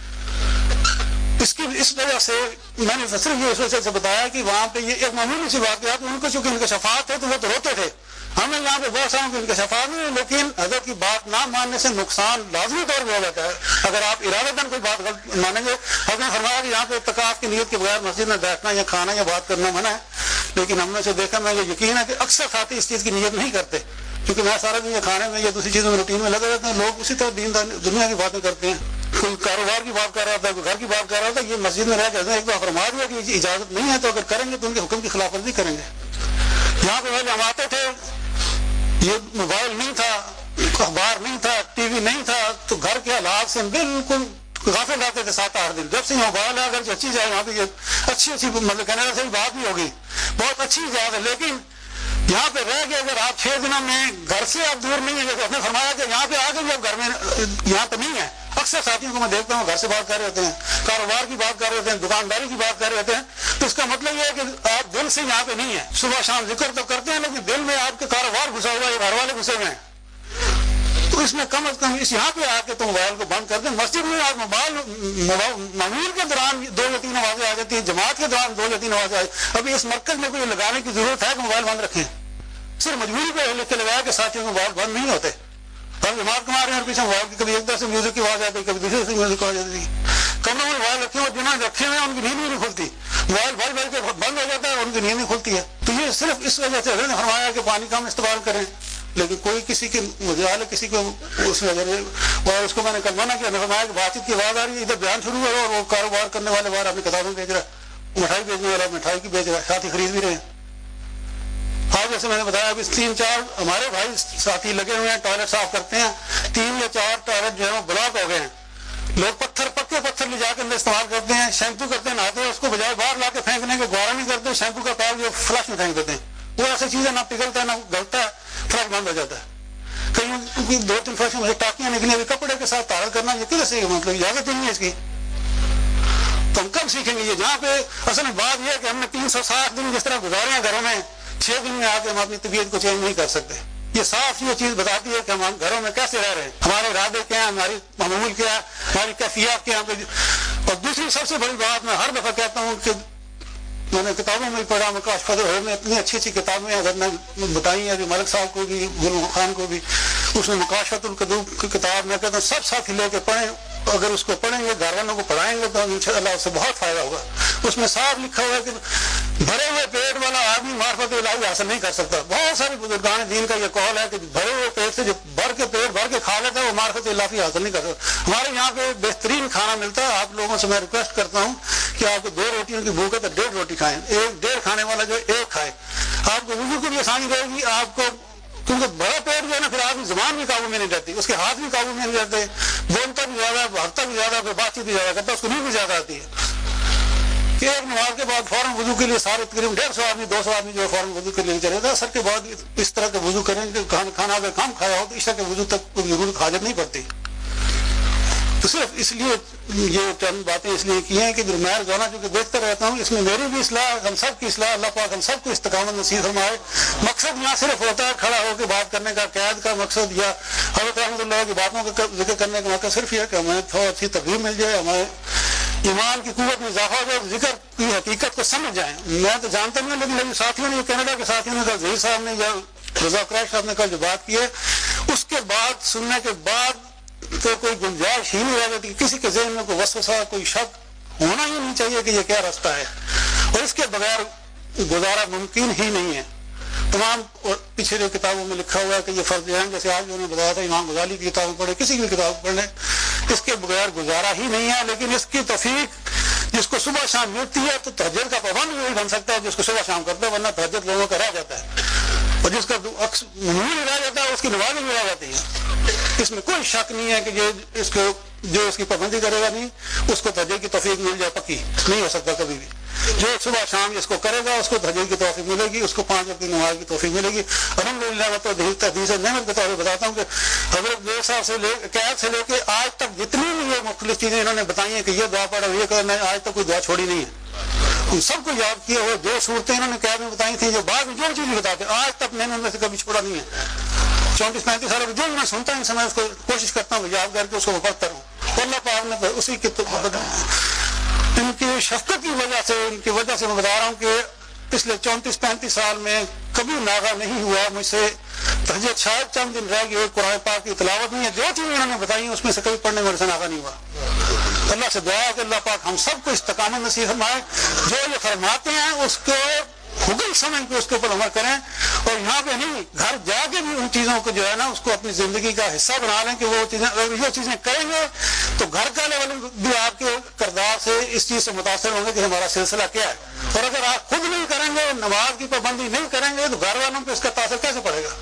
S5: اس وجہ سے میں نے صرف یہ اس وجہ سے بتایا کہ وہاں پہ یہ ایک معمولی سی بات ہے, ان کو چونکہ ان کے شفاعت ہے تو وہ تو روتے تھے. ہمیں یہاں پہ بہت ساروں کی ان کے شفاعت نہیں ہے, لیکن حضرت کی بات نہ ماننے سے نقصان لازمی طور پہ ہو جاتا ہے. اگر آپ ارادتاً کوئی بات غلط مانیں گے, حضرت نے فرمایا کہ یہاں پہ اتقاف کی نیت کے بغیر مسجد میں بیٹھنا یا کھانا یا بات کرنا منع ہے. لیکن ہم نے اسے دیکھا, میں یہ یقین ہے کہ اکثر ساتھی اس چیز کی نیت نہیں کرتے, کیونکہ میں سارا دن یہ کھانے میں یا دوسری چیزوں میں روٹین میں لگے رہتے ہیں. لوگ اسی طرح دنیا کی باتیں کرتے ہیں, کوئی کاروبار کی بات کر رہا تھا, کوئی گھر کی بات کر رہا تھا. یہ مسجد میں رہ کے ایک بار فرما دیا کہ اجازت نہیں ہے, تو اگر کریں گے تو ان کے حکم کی خلاف ورزی کریں گے. یہاں پہ ہم آتے تھے, یہ موبائل نہیں تھا, اخبار نہیں تھا, ٹی وی نہیں تھا, تو گھر کے حالات سے بالکل غافل رہتے تھے 7-8 دن. جب سے موبائل ہے, اگر اچھی جائے یہاں پہ یہ اچھی مطلب کہنے سے بات بھی ہوگی, بہت اچھی بات ہے. لیکن یہاں پہ رہ کے اگر آپ 6 دنوں میں گھر سے آپ دور نہیں ہیں, جیسے نے فرمایا کہ یہاں پہ آ کے بھی آپ گھر میں یہاں پہ نہیں ہے. اکثر ساتھیوں کو میں دیکھتا ہوں گھر سے بات کر رہے ہوتے ہیں, کاروبار کی بات کر رہے ہوتے ہیں, دکانداری کی بات کر رہے ہوتے ہیں. تو اس کا مطلب یہ ہے کہ آپ دل سے یہاں پہ نہیں ہیں. صبح شام ذکر تو کرتے ہیں لیکن دل میں آپ کے کاروبار گھسا ہوا ہے, گھر والے گھسے ہوئے ہیں. تو اس میں کم از کم اس یہاں پہ آ کے تو موبائل کو بند کر دیں. مسجد میں آپ معمول کے دوران 2 یا 3 آوازیں آ جاتی ہیں, جماعت کے دوران 2 یا 3 آوازیں آئی. ابھی اس مرکز میں کوئی لگانے کی ضرورت ہے کہ موبائل بند رکھیں. صرف مجبوری پہ لکھ کے لگایا کہ ساتھیوں کو موبائل بند نہیں ہوتے. ہم جماعت کما رہے ہیں اور پیچھے موبائل کی کبھی ایک طرف سے میوزک کی آواز آتی ہے, کبھی دوسرے سے میوزک کی آواز آتی ہے. کمروں میں موبائل رکھے ہوئے, جنہوں نے رکھے ہوئے ہیں ان کی نیند بھی نہیں کھلتی. موبائل بھر کے بند ہو جاتا ہے اور ان کی نیند نہیں کھلتی ہے. تو یہ صرف اس وجہ سے حضرت نے فرمایا کہ پانی کا ہم استعمال کریں. لیکن کوئی کسی کی مجال کسی کو اس وجہ اور اس کو میں نے کل منع کیا. میں فرمایا کہ بات چیت کی آواز آ رہی ہے, ادھر بیان شروع ہوا اور وہ کاروبار کرنے والے باہر اپنی کتابیں بیچ رہا ہے, مٹھائی بیچنے والا مٹھائی کی بیچ رہا ہے, ساتھ ہی خرید بھی رہے ہیں. بعد جیسے میں نے بتایا ابھی 3-4 ہمارے بھائی ساتھی لگے ہوئے ہیں ٹوائلٹ صاف کرتے ہیں, 3 یا 4 ٹوائلٹ جو ہے وہ بلاک ہو گئے ہیں. لوگ پکے پتھر لے جا کے اندر استعمال کرتے ہیں, شیمپو کرتے ہیں, نہاتے ہیں, اس کو بجائے باہر لا کے پھینکنے کے گوارا نہیں کرتے, شیمپو کا پاؤ جو فلش میں پھینک دیتے ہیں. وہ ایسی چیز ہے نہ پگھلتا ہے نہ گلتا ہے, فلش بند ہو جاتا ہے. کہیں 2-3 فلش میں ٹاکیاں نکلی, ابھی کپڑے کے ساتھ طاہر کرنا یہ کیسے مطلب اجازت نہیں ہے اس کی. تو ہم کب سیکھیں گے یہ؟ جہاں پہ اصل میں بات یہ ہے کہ ہم نے 360 دن جس طرح گزارے ہیں گھروں میں, 6 دن میں آ کے ہم اپنی طبیعت کو چینج نہیں کر سکتے. یہ صاف یہ چیز بتاتی ہے کہ ہم گھروں میں کیسے رہ رہے ہیں, ہمارے ارادے کیا ہیں, ہماری معمول کیا ہے, ہماری کیفیات کیا ہے. اور دوسری سب سے بڑی بات میں ہر دفعہ کہتا ہوں کہ میں نے کتابوں میں پڑھا, مکاشفۃ العلوم میں اتنی اچھی چیزیں اگر میں بتائی ہیں, ملک صاحب کو بھی, گل خان کو بھی, اس نے مکاشفۃ القلوب کی کتاب میں کہتا ہوں سب ساتھی لے کے پڑھیں. اگر اس کو پڑھیں گے, گھر والوں کو پڑھائیں گے تو انشاءاللہ اس سے بہت فائدہ ہوگا. اس میں صاف لکھا ہوا ہے کہ بھرے ہوئے پیٹ والا آدمی معرفت الہی حاصل نہیں کر سکتا. بہت سارے بزرگان دین کا یہ قول ہے کہ بھرے ہوئے پیٹ سے جو پیٹ بھر کے کھا لیتا ہے وہ معرفت الہی حاصل نہیں کر سکتا. ہمارے یہاں پہ بہترین کھانا ملتا ہے. آپ لوگوں سے میں ریکویسٹ کرتا ہوں کہ آپ کو 2 روٹیوں کی بھوک ہے تو 1.5 روٹی کھائیں. 1.5 کھانے والا جو 1 کھائے, آپ کو وضو کی بھی آسانی رہے گی. آپ کو کیونکہ بڑا پیٹ جو ہے نا, پھر آپ کی زبان بھی قابو میں نہیں رہتی, اس کے ہاتھ بھی قابو میں نہیں رہتے, بولتا بھی زیادہ, بھاگتا بھی زیادہ, پھر بات چیت بھی زیادہ کرتا ہے, اس کو نیند بھی زیادہ آتی ہے. کہ ایک نماز کے بعد فوراً وضو کے لیے سارے تقریباً 150 آدمی 200 آدمی جو ہے فوراً وضو کے لیے چلے گا. اثر کے بعد اس طرح کا وضو کریں کہ کھانا اگر کم کھایا ہو تو عشاء کے وضو تک کوئی ضرورت حاجت نہیں پڑتی. تو صرف اس لیے یہ چند باتیں اس لیے کی ہیں کہ جو میں روزانہ جو کہ دیکھتا رہتا ہوں, اس میں میری بھی اصلاح, ہم سب کی اصلاح, اللہ پاک ہم سب کو استقامت نصیب فرمائے. مقصد یہاں صرف ہوتا ہے کھڑا ہو کے بات کرنے کا, قید کا مقصد یا حضرت رحمۃ اللہ کی باتوں کا ذکر کرنے کا مقصد صرف یہ ہے کہ ہمیں تھوڑا سی ترغیب مل جائے, ہمارے ایمان کی قوت میں اضافہ ہو جائے, ذکر کی حقیقت کو سمجھ جائیں. میں تو جانتا نہیں, لیکن ساتھیوں نے, کینیڈا کے ساتھیوں نے کہا, ظہیر صاحب نے یا رضا قریش صاحب نے کل جو بات کی ہے, اس کے بعد سننے کے بعد تو کوئی گنجائش ہی نہیں رہ جاتی. کسی کے ذہن میں کوئی وسوسہ, کوئی شک ہونا ہی نہیں چاہیے کہ یہ کیا راستہ ہے, اور اس کے بغیر گزارا ممکن ہی نہیں ہے. تمام پچھلے کتابوں میں لکھا ہوا ہے کہ یہ فرض عین, جیسے آج جو نے بتایا تھا امام غزالی کی کتابیں پڑھے, کسی کی کتاب پڑھ لیں, اس کے بغیر گزارا ہی نہیں ہے. لیکن اس کی توفیق جس کو صبح شام ملتی ہے تو تہجد کا پابند بھی بن سکتا ہے جس کو صبح شام کرتا ہے, ورنہ تہجد لوگوں کا رہ جاتا ہے, اور جس کا نہیں رہ جاتا ہے اس کی نمازیں بھی رہ جاتی ہیں. اس میں کوئی شک نہیں ہے کہ یہ اس کو جو اس کی پابندی کرے گا نہیں, اس کو تہجد کی توفیق مل جائے, پکی نہیں ہو سکتا کبھی بھی. جو صبح شام اس کو کرے گا اس کو تہجد کی توفیق ملے گی, اس کو 5 وقت کی نماز کی توفیق ملے گی. الحمدللہ. میں تو حدیث نعمت کے طور پہ بتاتا ہوں کہ حضرت ظہیر صاحب سے قید سے لے کے آج تک جتنی بھی یہ مختلف چیزیں انہوں نے بتائی ہیں کہ یہ دعا پڑھو, یہ کرنا, آج تک کوئی دعا چھوڑی نہیں ہے. ان سب کو یاد کیا ہوا, جو صورتیں انہوں نے قید میں بتائی تھیں, جو بعد میں جو چیزیں بتاتے, آج تک میں نے ان میں سے کبھی چھوڑا نہیں ہے. 34-35 سال جو میں سنتا ہوں, میں اس کو کوشش کرتا ہوں یاد کر کے اس کو پڑھتا رہوں. اللہ پاک نے اسی کی ان کی شفقت کی وجہ سے, ان کی وجہ سے میں بتا رہا ہوں کہ پچھلے 34-35 سال میں کبھی ناغہ نہیں ہوا مجھ سے تہجد. شاید چند دن رہ گئے, قرآن پاک کی تلاوت نہیں ہے, جو چیزیں انہوں نے بتائی اس میں سے کبھی پڑھنے میرے سے ناغہ نہیں ہوا. اللہ سے دعا ہے کہ اللہ پاک ہم سب کو استقامت نصیب فرمائے, جو یہ فرماتے ہیں اس کو حکم سمجھ کے اس کے اوپر عمل کریں, اور یہاں پہ نہیں, گھر جا کے بھی ان چیزوں کو جو ہے نا اس کو اپنی زندگی کا حصہ بنا لیں کہ وہ چیزیں, اگر یہ چیزیں کریں گے تو گھر کا لیول بھی آپ کے کردار سے اس چیز سے متاثر ہوں گے کہ ہمارا سلسلہ کیا ہے. اور اگر آپ خود نہیں کریں گے, نماز کی پابندی نہیں کریں گے, تو گھر والوں پہ اس کا تاثر کیسے پڑے گا؟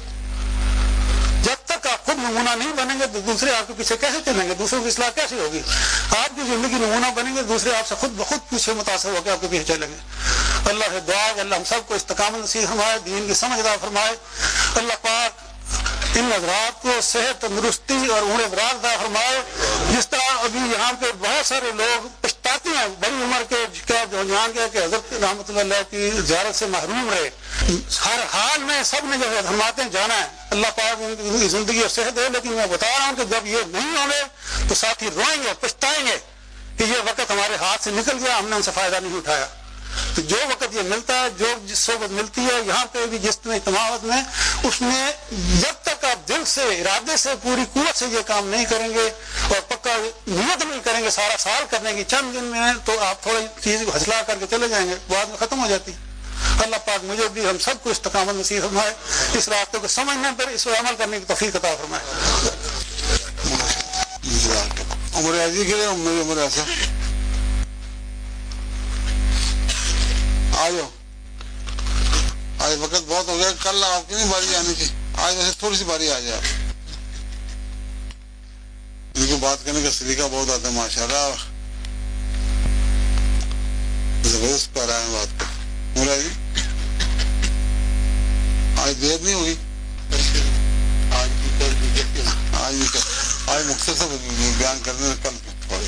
S5: جب تک آپ خود نمونہ نہیں بنیں گے تو دوسرے آپ کے پیچھے کیسے چلیں گے, دوسروں کی اصلاح کیسے ہوگی؟ آپ کی زندگی نمونہ بنیں گے, دوسرے آپ سے خود بخود پیچھے متاثر ہو کے آپ کے پیچھے چلیں گے. اللہ سے دعا ہے اللہ ہم سب کو استقامت نصیب فرمائے, دین کی سمجھ عطا فرمائے. اللہ پاک ان حضرات کو صحت, تندرستی اور عمر دراز عطا فرمائے. جس طرح ابھی یہاں پہ بہت سارے لوگ پچھتاتے ہیں بڑی عمر کے, کیا جوان کے کہ حضرت رحمۃ اللہ کی زیارت سے محروم رہے, ہر حال میں سب نے جو ہے فرماتے ہیں جانا ہے. اللہ پاک ان کی زندگی اور صحت ہے, لیکن میں بتا رہا ہوں کہ جب یہ نہیں ہوں گے تو ساتھی روئیں گے, پچھتائیں گے کہ یہ وقت ہمارے ہاتھ سے نکل گیا, ہم نے ان سے فائدہ نہیں اٹھایا. تو جو وقت یہ ملتا ہے, جو جس صحبت ملتی ہے یہاں پہ بھی جس میں اجتماعات میں, اس میں جب تک آپ دل سے, ارادے سے, پوری قوت سے یہ کام نہیں کریں گے اور پکا نیت نہیں کریں گے سارا سال کرنے کی, چند دن میں تو آپ تھوڑی چیز کو ہسلا کر کے چلے جائیں گے, بعد میں ختم ہو جاتی. اللہ پاک مجھے بھی ہم سب کو استقامت نصیب فرمائے, اس راستے کو سمجھنے پر اس پر عمل کرنے کی توفیق عطا فرمائے.
S1: عمر عزیز کے لیے عمر ایسا آئیو آج وقت بہت ہو گیا، کل آپ کی نہیں باری آنے کی، آج ویسے تھوڑی سی باری آ جائے. ان کو بات کرنے کا سلیقہ بہت آتا ہے ماشاء اللہ، زبردست کر رہا ہے بات کو. مولا جی آج دیر نہیں ہوگی، آج مختصر بیان کرنے میں کل.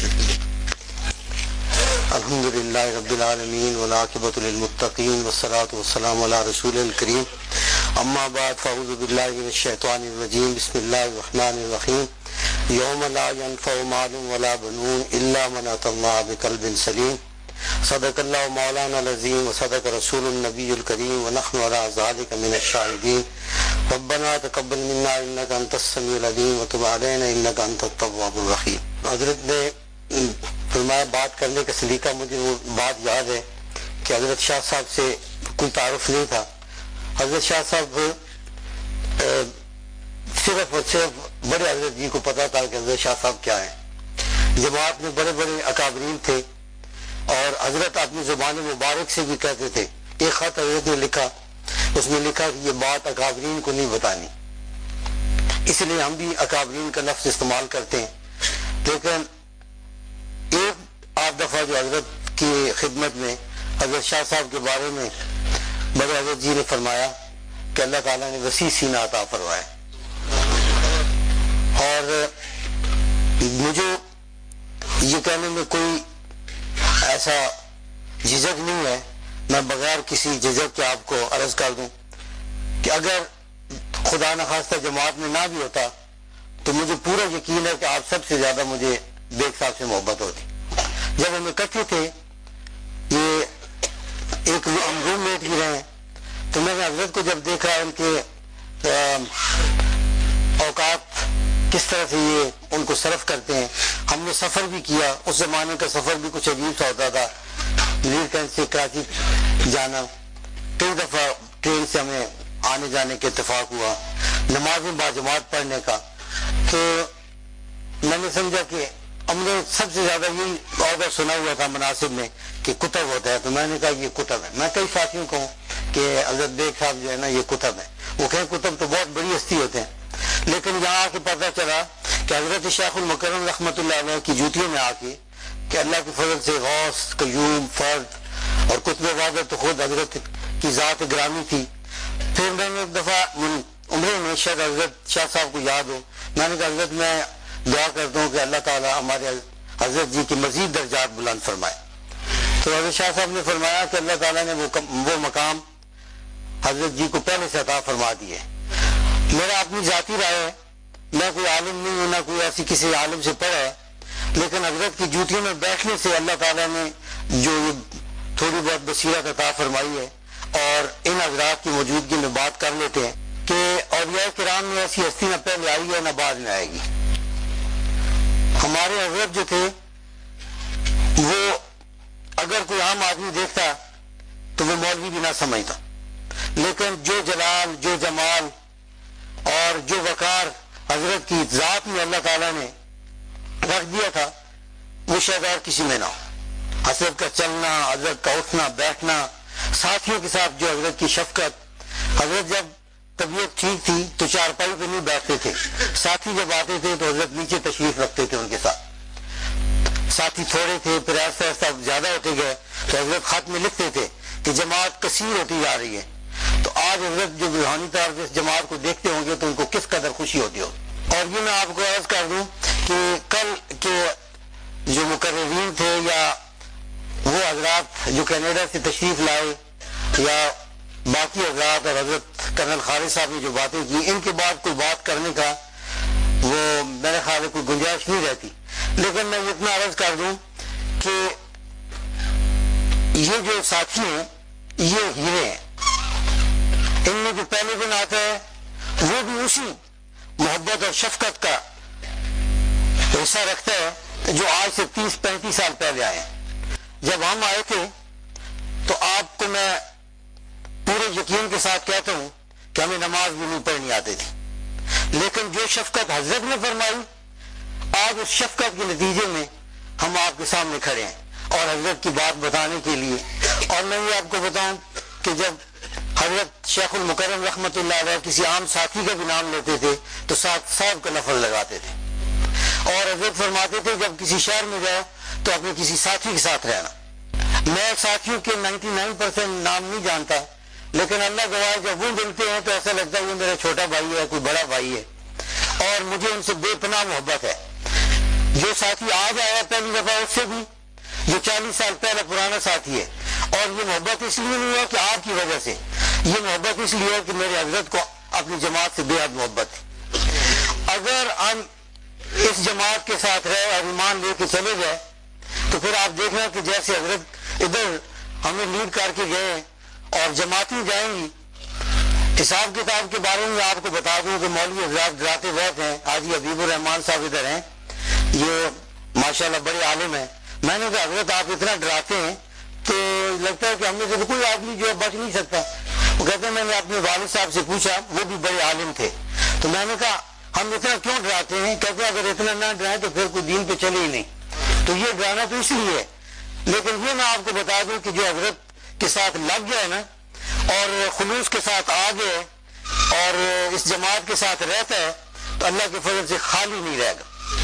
S6: الحمد للہ رب العالمین والعاقبۃ للمتقین والصلاۃ والسلام علی رسول الکریم، اما بعد فاعوذ باللہ من الشیطان الرجیم، بسم اللہ الرحمن الرحیم. یوم لا ینفع مال ولا بنون الا من اتى اللہ بقلب سلیم. صدق اللہ مولانا العظیم وصدق رسول النبی الکریم ونحن علی ذلک من الشاہدین. ربنا تقبل منا انک انت السمیع العلیم وتب علینا انک انت التواب الرحیم. حضرت نے فرمایا بات کرنے کا سلیقہ، مجھے وہ بات یاد ہے کہ حضرت شاہ صاحب سے کوئی تعارف نہیں تھا. حضرت شاہ صاحب صرف اور صرف بڑے حضرت جی کو پتا تھا کہ حضرت شاہ صاحب کیا ہیں. جماعت میں بڑے بڑے اکابرین تھے اور حضرت اپنی زبان مبارک سے بھی کہتے تھے. ایک خط حضرت نے لکھا، اس میں لکھا کہ یہ بات اکابرین کو نہیں بتانی، اس لیے ہم بھی اکابرین کا لفظ استعمال کرتے ہیں. لیکن ایک آٹھ دفعہ جو حضرت کی خدمت میں حضرت شاہ صاحب کے بارے میں بڑے حضرت جی نے فرمایا کہ اللہ تعالیٰ نے وسیع سینہ عطا فرمایا، اور مجھے یہ کہنے میں کوئی ایسا جھجک نہیں ہے، میں بغیر کسی جھجک کے آپ کو عرض کر دوں کہ اگر خدا نخواستہ جماعت میں نہ بھی ہوتا تو مجھے پورا یقین ہے کہ آپ سب سے زیادہ مجھے بیگ صاحب سے محبت ہوتی. جب ہم اکٹھے تھے، یہ ایک ہم روم میٹ بھی رہے، تو میں نے حضرت کو جب دیکھا ان کے اوقات کس طرح سے یہ ان کو صرف کرتے ہیں. ہم نے سفر بھی کیا، اس زمانے کا سفر بھی کچھ عجیب سا ہوتا تھا، میر گنج سے کراچی جانا. کئی دفعہ ٹرین سے ہمیں آنے جانے کا اتفاق ہوا، نمازیں باجماعت پڑھنے کا. تو میں نے سمجھا کہ ہم نے سب سے زیادہ یہی عہدہ سنا ہوا تھا مناسب میں کہ کتب ہوتا ہے، تو میں نے کہا یہ کتب ہے. میں کئی ساتھیوں کو ہوں کہ حضرت بیگ صاحب جو ہے نا یہ کتب ہے، وہ کہیں کتب تو بہت بڑی ہستی ہوتے ہیں. لیکن یہاں آ کے پتہ چلا کہ حضرت شیخ المکرم رحمۃ اللہ علیہ کی جوتیوں میں آ کے کہ اللہ کے فضل سے غوث، قیوم، فرد اور قطب وحدت تو خود حضرت کی ذات گرامی تھی. پھر میں نے ایک دفعہ عمرے میں شاید حضرت شاہ صاحب کو یاد ہو، میں نے کہا حضرت میں دعا کرتا ہوں کہ اللہ تعالیٰ ہمارے حضرت جی کے مزید درجات بلند فرمائے. تو حضرت شاہ صاحب نے فرمایا کہ اللہ تعالیٰ نے وہ مقام حضرت جی کو پہلے سے عطا فرما دیے. میرا اپنی ذاتی رائے ہے، میں کوئی عالم نہیں ہوں، نہ کوئی ایسی کسی عالم سے پڑھا ہے، لیکن حضرت کی جوتیوں میں بیٹھنے سے اللہ تعالیٰ نے جو تھوڑی بہت بصیرت عطا فرمائی ہے، اور ان حضرات کی موجودگی میں بات کر لیتے ہیں کہ اولیاء کرام میں ایسی ہستی نہ پہلے آئی ہے نہ بعد میں آئے گی. ہمارے حضرت جو تھے وہ اگر کوئی عام آدمی دیکھتا تو وہ مولوی بھی نہ سمجھتا، لیکن جو جلال، جو جمال اور جو وقار حضرت کی ذات میں اللہ تعالیٰ نے رکھ دیا تھا وہ شاید اور کسی میں نہ ہو. حضرت کا چلنا، حضرت کا اٹھنا بیٹھنا، ساتھیوں کے ساتھ جو حضرت کی شفقت. حضرت جب طبیعت ٹھیک تھی تو چارپائی پہ نہیں بیٹھتے تھے، ساتھی جب آتے تھے تو حضرت نیچے تشریف رکھتے تھے ان کے ساتھ. ساتھی تھوڑے تھے، پھر آہستہ آہستہ زیادہ ہوتے گئے تو حضرت خط میں لکھتے تھے کہ جماعت کثیر ہوتی جا رہی ہے. تو آج حضرت جو روحانی طور سے اس جماعت کو دیکھتے ہوں گے تو ان کو کس قدر خوشی ہوتی ہوگی. اور یہ میں آپ کو عرض کر دوں کہ کل کے جو مقررین تھے یا وہ حضرات جو کینیڈا سے تشریف لائے یا باقی حضرات اور حضرت کرنل خالد صاحب نے جو باتیں کی، ان کے بعد کوئی بات کرنے کا وہ میرے خیال میں کوئی گنجائش نہیں رہتی. لیکن میں اتنا عرض کر دوں کہ یہ جو ساتھی ہیں یہ ہیرے ہیں. ان میں جو پہلے دن آتا ہے وہ بھی اسی محبت اور شفقت کا حصہ رکھتا ہے جو آج سے 30-35 سال پہلے آئے. جب ہم آئے تھے تو آپ کو میں پورے یقین کے ساتھ کہتا ہوں کہ ہمیں نماز بھی نہیں پڑھنی آتی تھی، لیکن جو شفقت حضرت نے فرمائی آج اس شفقت کے نتیجے میں ہم آپ کے سامنے کھڑے ہیں اور حضرت کی بات بتانے کے لیے. اور میں یہ آپ کو بتاؤں کہ جب حضرت شیخ المکرم رحمۃ اللہ علیہ کسی عام ساتھی کا بھی نام لیتے تھے تو ساتھ صاحب کا لفظ لگاتے تھے، اور حضرت فرماتے تھے جب کسی شہر میں جاؤ تو اپنے کسی ساتھی کے ساتھ رہنا۔ میں ساتھیوں کے 99% نام نہیں جانتا، لیکن اللہ گواہ جب وہ ملتے ہیں تو ایسا لگتا ہے وہ میرا چھوٹا بھائی ہے، کوئی بڑا بھائی ہے، اور مجھے ان سے بے پناہ محبت ہے۔ جو ساتھی آج آیا پہلی دفعہ اس سے بھی جو 40 سال پہلے پرانا ساتھی ہے، اور یہ محبت اس لیے نہیں ہے کہ آپ کی وجہ سے، یہ محبت اس لیے ہے کہ میرے حضرت کو اپنی جماعت سے بے حد محبت ہے۔ اگر ہم اس جماعت کے ساتھ رہے اور ایمان لے کے چلے گئے تو پھر آپ دیکھنا کہ جیسے حضرت ادھر ہمیں لیڈ کر کے گئے اور جماعتیں جائیں گی۔ حساب کتاب کے بارے میں آپ کو بتا دوں کہ مولوی حضرات ڈراتے بہت ہیں۔ حاجی حبیب الرحمان صاحب ادھر ہیں، یہ ماشاءاللہ بڑے عالم ہیں۔ میں نے کہا حضرت آپ اتنا ڈراتے ہیں تو لگتا ہے کہ ہم میں سے کوئی آدمی جو ہے بچ نہیں سکتا۔ وہ کہتے ہیں میں نے اپنے والد صاحب سے پوچھا، وہ بھی بڑے عالم تھے، تو میں نے کہا ہم اتنا کیوں ڈراتے ہیں؟ کہتے ہیں اگر اتنا نہ ڈرائیں تو پھر کوئی دین پہ چلے ہی نہیں۔ تو یہ ڈرانا تو اس لیے ہے، لیکن یہ میں آپ کو بتا دوں کہ جو حضرت کے ساتھ لگ گئے نا اور خلوص کے ساتھ آ گئے اور اس جماعت کے ساتھ رہتا ہے تو اللہ کے فضل سے خالی نہیں رہے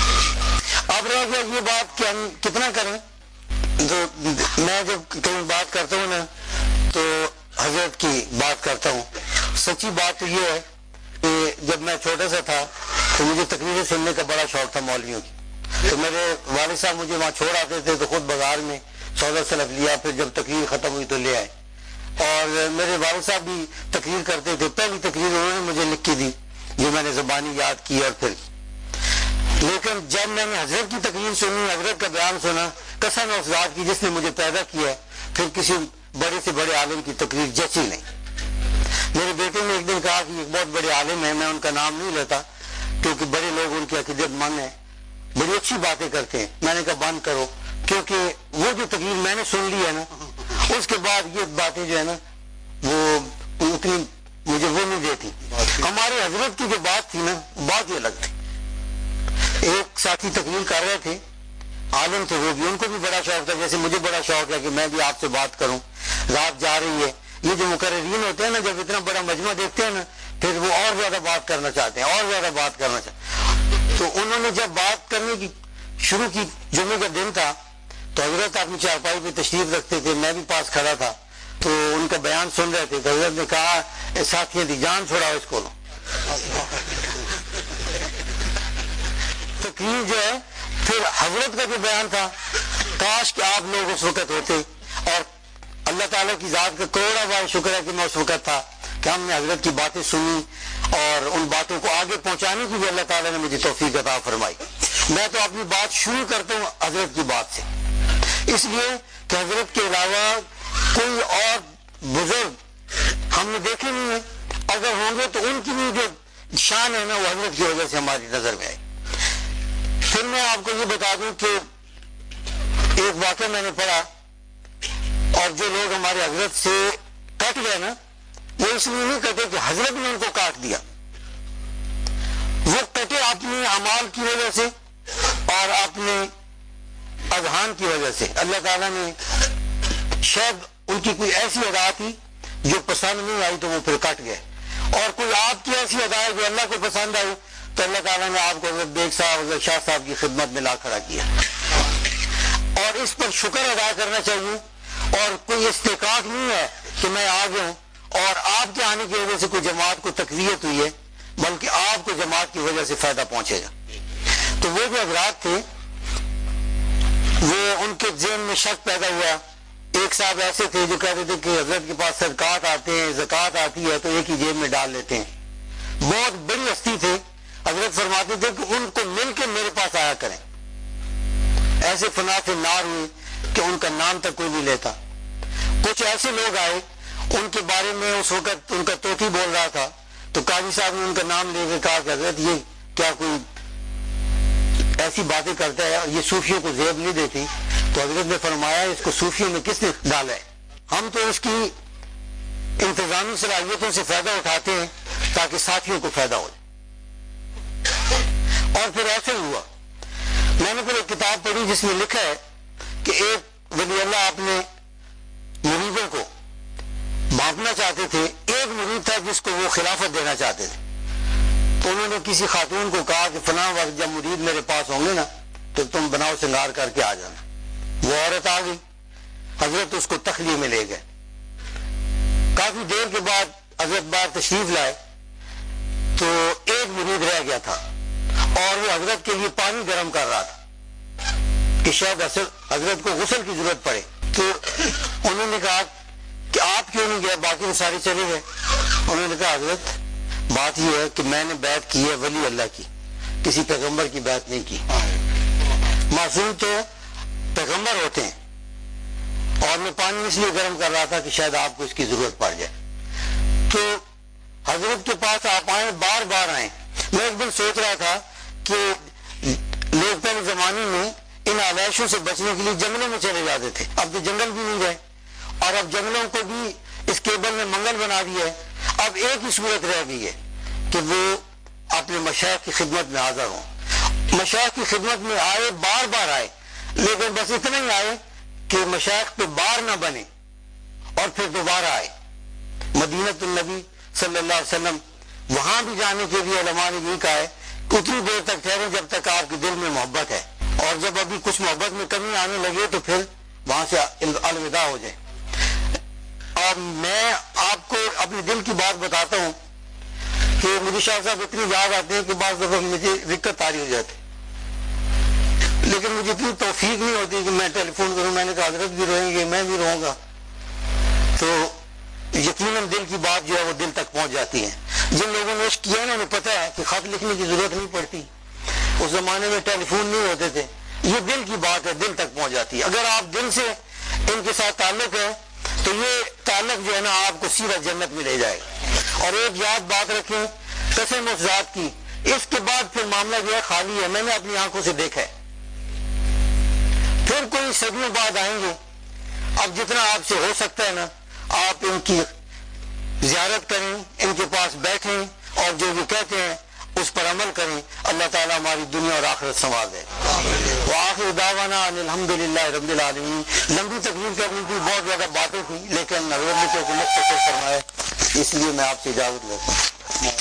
S6: گا۔ اب رہ گیا یہ بات کہ ہم کتنا کریں، تو میں جب کہیں بات کرتا ہوں نا تو حضرت کی بات کرتا ہوں۔ سچی بات تو یہ ہے کہ جب میں چھوٹا سا تھا تو مجھے تقریریں سننے کا بڑا شوق تھا مولویوں کی، تو میرے والد صاحب مجھے وہاں چھوڑ آتے تھے تو خود بازار میں سودا سلف لیا، پھر جب تقریر ختم ہوئی تو لے آئے۔ اور میرے والد صاحب بھی تقریر کرتے تھے، پہلی تقریر انہوں نے مجھے لکھ کے دی جو میں نے زبانی یاد کی اور پھر، لیکن جب میں نے حضرت کی تقریر سنی، حضرت کا بیان سنا، قسم ہے اس ذات کی جس نے مجھے پیدا کیا ہے، پھر کسی بڑے سے بڑے عالم کی تقریر جیسی نہیں۔ میرے بیٹے نے ایک دن کہا کہ ایک بہت بڑے عالم ہیں، میں ان کا نام نہیں لیتا کیونکہ بڑے لوگ ان کی عقیدت مند ہیں، بڑی اچھی باتیں کرتے ہیں۔ میں نے کہا بند کرو، کیونکہ وہ جو تقریر میں نے سن لی ہے نا اس کے بعد یہ باتیں جو ہے نا وہ اتنی مجھے وہ نہیں دیتی۔ ہمارے حضرت کی جو بات تھی نا بات یہ الگ تھی۔ ایک ساتھی تقریر کر رہے تھے، عالم تھے وہ بھی، ان کو بھی بڑا شوق تھا جیسے مجھے بڑا شوق ہے کہ میں بھی آپ سے بات کروں۔ رات جا رہی ہے، یہ جو مقررین ہوتے ہیں نا جب اتنا بڑا مجمع دیکھتے ہیں نا پھر وہ اور زیادہ بات کرنا چاہتے ہیں، اور زیادہ بات کرنا چاہتے ہیں۔ تو انہوں نے جب بات کرنے کی شروع کی، جمعے کا دن تھا تو حضرت اپنی چارپائی پہ تشریف رکھتے تھے، میں بھی پاس کھڑا تھا، تو ان کا بیان سن رہے تھے تو حضرت نے کہا اے ساتھیوں دی جان چھوڑاؤ اس کو۔ تقریر جو ہے پھر حضرت کا جو بیان تھا، کاش کہ آپ لوگ اس وقت ہوتے، اور اللہ تعالیٰ کی ذات کا کروڑا بار شکر ہے کہ میں اس وقت تھا کہ ہم نے حضرت کی باتیں سنی اور ان باتوں کو آگے پہنچانے کی بھی اللہ تعالیٰ نے مجھے توفیق عطا فرمائی۔ میں تو اپنی بات شروع کرتا ہوں حضرت کی بات سے، اس لیے کہ حضرت کے علاوہ کوئی اور بزرگ ہم نے دیکھے نہیں ہیں، اگر ہوں گے تو ان کی بھی جو شان ہے نا وہ حضرت کی وجہ سے ہماری نظر میں آئی۔ پھر میں آپ کو یہ بتا دوں کہ ایک واقعہ میں نے پڑھا، اور جو لوگ ہمارے حضرت سے کٹ گئے نا وہ اس لیے نہیں کٹے کہ حضرت نے ان کو کاٹ دیا، وہ کٹے اپنے اعمال کی وجہ سے اور اپنے اذہان کی وجہ سے۔ اللہ تعالیٰ نے شاید ان کی کوئی ایسی ادا تھی جو پسند نہیں آئی تو وہ پھر کٹ گئے، اور کوئی آپ کی ایسی ادا ہے جو اللہ کو پسند آئی تو اللہ تعالیٰ نے آپ کو حضرت بیگ صاحب حضرت شاہ صاحب کی خدمت میں لا کھڑا کیا، اور اس پر شکر ادا کرنا چاہیے۔ اور کوئی استحقاق نہیں ہے کہ میں آ گیا ہوں اور آپ کے آنے کی وجہ سے کوئی جماعت کو تقویت ہوئی ہے، بلکہ آپ کو جماعت کی وجہ سے فائدہ پہنچے گا۔ تو وہ جو حضرات تھے وہ ان کے ذہن میں شک پیدا ہوا۔ ایک صاحب ایسے تھے جو کہتے تھے کہ حضرت کے پاس صدقات آتے ہیں، زکوٰۃ آتی ہے تو ایک ہی جیب میں ڈال لیتے ہیں۔ بہت بڑی ہستی تھے، حضرت فرماتے تھے کہ ان کو مل کے میرے پاس آیا کریں۔ ایسے فنا سے نار ہوئی کہ ان کا نام تک کوئی نہیں لیتا۔ کچھ ایسے لوگ آئے، ان کے بارے میں اس وقت ان کا طوطی بول رہا تھا تو قاضی صاحب نے ان کا نام لے کے کہا کہ حضرت یہ کیا کوئی ایسی باتیں کرتا ہے، یہ صوفیوں کو زیب نہیں دیتی؟ تو حضرت نے فرمایا اس کو صوفیوں میں کس نے ڈالا ہے؟ ہم تو اس کی انتظامی صلاحیتوں سے فائدہ اٹھاتے ہیں تاکہ ساتھیوں کو فائدہ ہو جائے۔ اور پھر ایسے ہوا، میں نے پھر ایک کتاب پڑھی جس میں لکھا ہے کہ ایک ولی اللہ اپنے مریدوں کو بانٹنا چاہتے تھے. ایک مرید تھا جس کو وہ خلافت دینا چاہتے تھے. تو انہوں نے کسی خاتون کو کہا کہ فلاں وقت جب مرید میرے پاس ہوں گے نا تو تم بناؤ سنگار کر کے آ جانا. وہ عورت آ گئی. حضرت اس کو تخلیہ میں لے گئے. کافی دیر کے بعد حضرت باہر تشریف لائے تو ایک مرید رہ گیا تھا اور وہ حضرت کے لیے پانی گرم کر رہا تھا کہ شاید حضرت کو غسل کی ضرورت پڑے. تو انہوں نے کہا کہ آپ کیوں نہیں گئے, باقی وہ سارے چلے گئے. انہوں نے کہا حضرت بات یہ ہے کہ میں نے بیعت کی ہے ولی اللہ کی, کسی پیغمبر کی بیعت نہیں کی. معصوم تو پیغمبر ہوتے ہیں اور میں پانی اس لیے گرم کر رہا تھا کہ شاید آپ کو اس کی ضرورت پڑ جائے. تو حضرت کے پاس آپ آئے, بار بار آئے. میں ایک دن سوچ رہا تھا کہ لوگ پہلے زمانے میں ان آلائشوں سے بچنے کے لیے جنگلوں میں چلے جاتے تھے. اب تو جنگل بھی نہیں گئے اور اب جنگلوں کو بھی اس کیبل میں منگل بنا دیا ہے. اب ایک ہی صورت رہ گئی ہے کہ وہ اپنے مشائخ کی خدمت میں حاضر ہوں. مشائخ کی خدمت میں آئے, بار بار آئے, لیکن بس اتنا ہی آئے کہ مشائخ پہ بار نہ بنے اور پھر دوبارہ آئے. مدینۃ النبی صلی اللہ علیہ وسلم وہاں بھی جانے کے لیے علماء نے یہ کہا ہے کہ اتنی دیر تک ٹھہرے جب تک آپ کے دل میں محبت ہے, اور جب ابھی کچھ محبت میں کمی آنے لگے تو پھر وہاں سے الوداع ہو جائے. اب میں آپ کو اپنے دل کی بات بتاتا ہوں کہ مجھے شاہ صاحب اتنی یاد آتے ہیں کہ بعض دفعہ مجھے دقت طاری ہو جاتی, لیکن مجھے اتنی توفیق نہیں ہوتی کہ میں ٹیلی فون کروں. میں نے کہا حضرت بھی روئیں گے, میں بھی رہوں گا. تو یقیناً دل کی بات جو ہے وہ دل تک پہنچ جاتی ہے. جن لوگوں نے عشق کیا نا انہیں پتہ ہے کہ خط لکھنے کی ضرورت نہیں پڑتی. اس زمانے میں ٹیلی فون نہیں ہوتے تھے. یہ دل کی بات ہے, دل تک پہنچ جاتی ہے. اگر آپ دل سے ان کے ساتھ تعلق ہے تو یہ تعلق جو ہے نا آپ کو سیدھا جنت میں لے جائے گا. اور ایک یاد بات رکھیں, قسم اس ذات کی, اس کے بعد پھر معاملہ جو ہے خالی ہے. میں نے اپنی آنکھوں سے دیکھا ہے. پھر کوئی صدیوں بعد آئیں گے. اب جتنا آپ سے ہو سکتا ہے نا آپ ان کی زیارت کریں, ان کے پاس بیٹھیں اور جو وہ کہتے ہیں اس پر عمل کریں. اللہ تعالیٰ ہماری دنیا اور آخرت سنوار دے. وآخر دعوانا ان الحمدللہ رب العالمین. لمبی تقریر کرنی تھی, بہت زیادہ باتیں تھیں, لیکن حضرت نے کیونکہ مختصر فرمایا اس لیے میں آپ سے اجازت لیتا ہوں.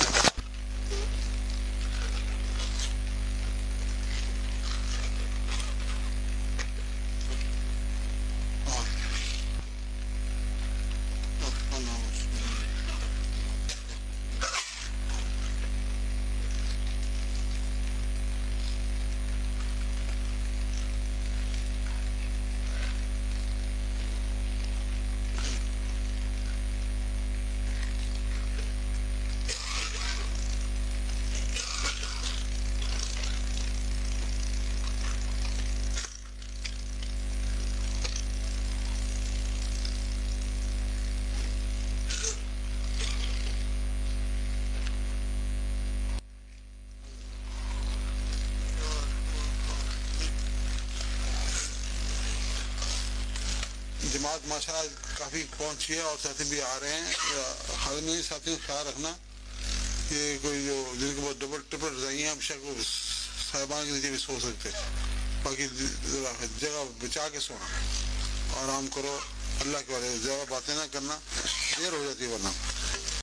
S1: جماعت ماشاءاللہ کافی پہنچی ہے اور ساتھی بھی آ رہے ہیں. ہر نہیں ساتھی کا خیال رکھنا کہ کوئی جو جن کے پاس ڈبل ٹرپل رضائی ہیں ہمیشہ کو صاحبان کے نیچے بھی سو سکتے. باقی جگہ بچا کے سونا, آرام کرو. اللہ کے والے زیادہ باتیں نہ کرنا, دیر ہو جاتی ہے ورنہ.